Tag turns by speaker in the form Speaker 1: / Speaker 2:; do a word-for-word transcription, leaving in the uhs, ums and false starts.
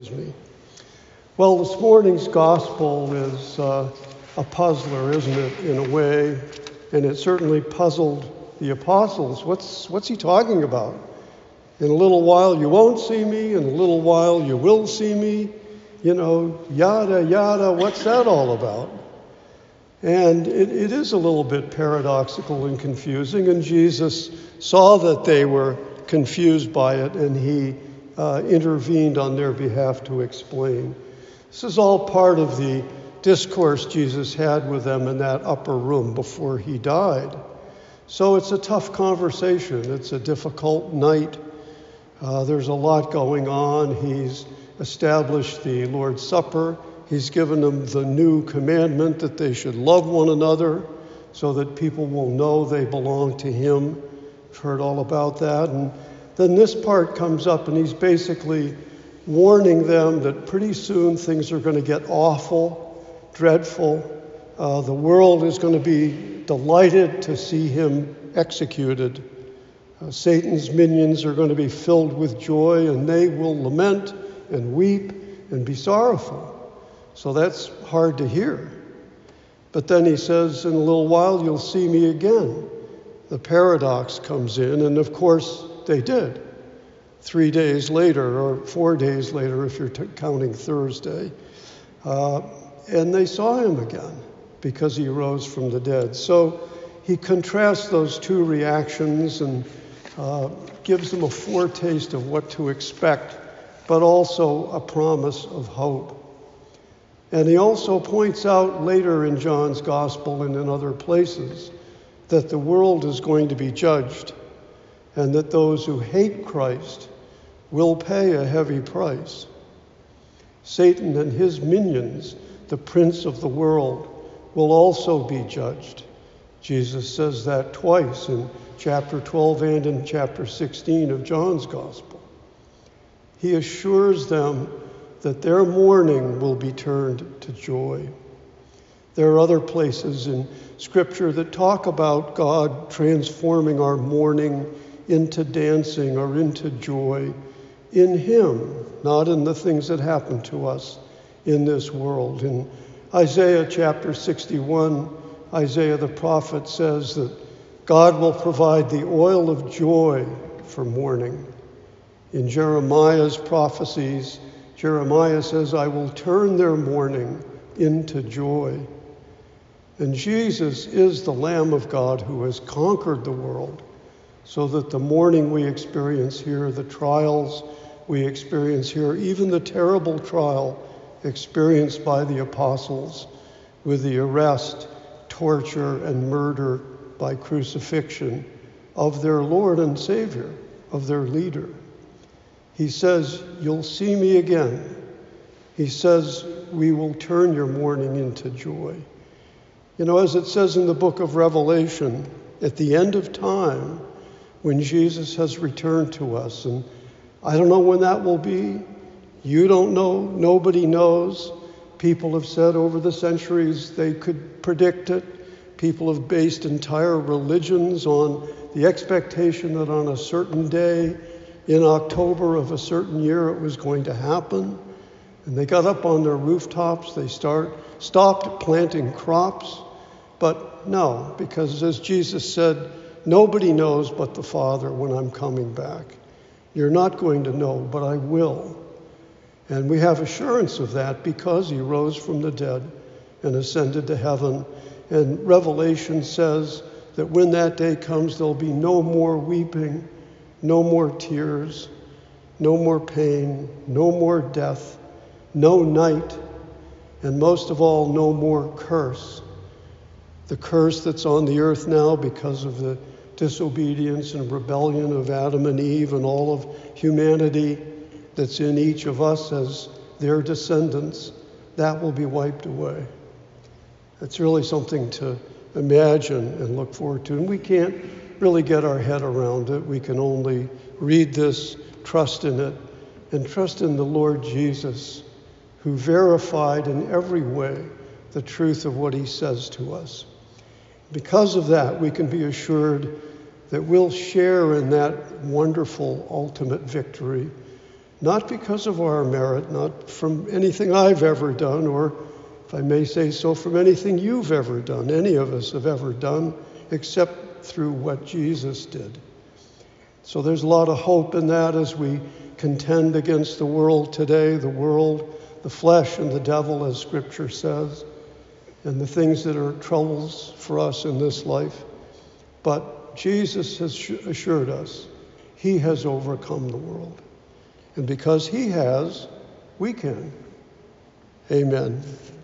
Speaker 1: Me. Well, this morning's gospel is uh, a puzzler, isn't it, in a way? And it certainly puzzled the apostles. What's, what's he talking about? In a little while you won't see me, in a little while you will see me. You know, yada, yada, what's that all about? And it, it is a little bit paradoxical and confusing, and Jesus saw that they were confused by it, and he Uh, intervened on their behalf to explain. This is all part of the discourse Jesus had with them in that upper room before he died. So it's a tough conversation. It's a difficult night. Uh, there's a lot going on. He's established the Lord's Supper. He's given them the new commandment that they should love one another so that people will know they belong to him. I've heard all about that. And then this part comes up, and he's basically warning them that pretty soon things are going to get awful, dreadful. Uh, the world is going to be delighted to see him executed. Uh, Satan's minions are going to be filled with joy, and they will lament and weep and be sorrowful. So that's hard to hear. But then he says, in a little while you'll see me again. The paradox comes in, and of course they did. Three days later, or four days later, if you're t- counting Thursday. Uh, and they saw him again because he rose from the dead. So he contrasts those two reactions and uh, gives them a foretaste of what to expect, but also a promise of hope. And he also points out later in John's Gospel and in other places that the world is going to be judged, and that those who hate Christ will pay a heavy price. Satan and his minions, the prince of the world, will also be judged. Jesus says that twice in chapter twelve and in chapter sixteen of John's Gospel. He assures them that their mourning will be turned to joy. There are other places in Scripture that talk about God transforming our mourning into dancing or into joy in him, not in the things that happen to us in this world. In Isaiah chapter sixty-one, Isaiah the prophet says that God will provide the oil of joy for mourning. In Jeremiah's prophecies, Jeremiah says, I will turn their mourning into joy. And Jesus is the Lamb of God who has conquered the world, so that the mourning we experience here, the trials we experience here, even the terrible trial experienced by the apostles with the arrest, torture, and murder by crucifixion of their Lord and Savior, of their leader. He says, you'll see me again. He says, we will turn your mourning into joy. You know, as it says in the book of Revelation, at the end of time, when Jesus has returned to us, and I don't know when that will be. You don't know. Nobody knows. People have said over the centuries they could predict it. People have based entire religions on the expectation that on a certain day in October of a certain year it was going to happen. And they got up on their rooftops. They start stopped planting crops. But no, because as Jesus said, nobody knows but the Father when I'm coming back. You're not going to know, but I will. And we have assurance of that because he rose from the dead and ascended to heaven. And Revelation says that when that day comes, there'll be no more weeping, no more tears, no more pain, no more death, no night, and most of all, no more curse. The curse that's on the earth now because of the disobedience and rebellion of Adam and Eve and all of humanity that's in each of us as their descendants, that will be wiped away. It's really something to imagine and look forward to. And we can't really get our head around it. We can only read this, trust in it, and trust in the Lord Jesus, who verified in every way the truth of what he says to us. Because of that, we can be assured that we'll share in that wonderful ultimate victory, not because of our merit, not from anything I've ever done, or, if I may say so, from anything you've ever done, any of us have ever done, except through what Jesus did. So there's a lot of hope in that as we contend against the world today, the world, the flesh, and the devil, as Scripture says, and the things that are troubles for us in this life. But Jesus has assured us he has overcome the world. And because he has, we can. Amen.